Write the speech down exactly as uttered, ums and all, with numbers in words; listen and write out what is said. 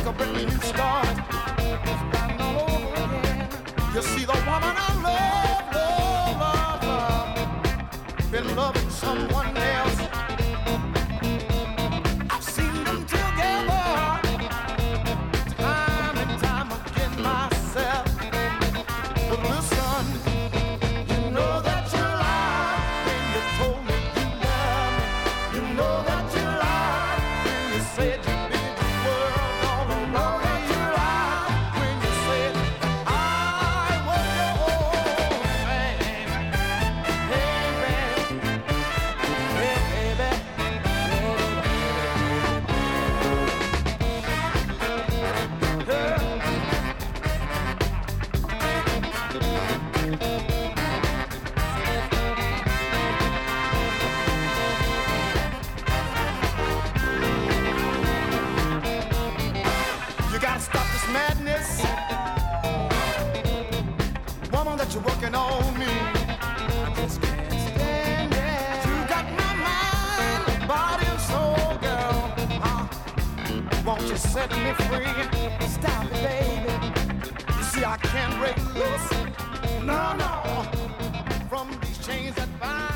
a brand new start. Starting all over again. You see the woman I love, love, love, love, been loving someone else. I've seen them together time and time again myself. But listen, you know that you lied when you told me you love me. You know that you lied when you said you bid the world all around. That you lied when you said I was your own man. Hey, baby, hey, baby. You gotta stop this madness, woman, that you're working on me. I just can't stand it. You got my mind, body and soul, girl. Uh, won't you set me free? Stop it, baby. You see, I can't break loose. No, no, from these chains that bind.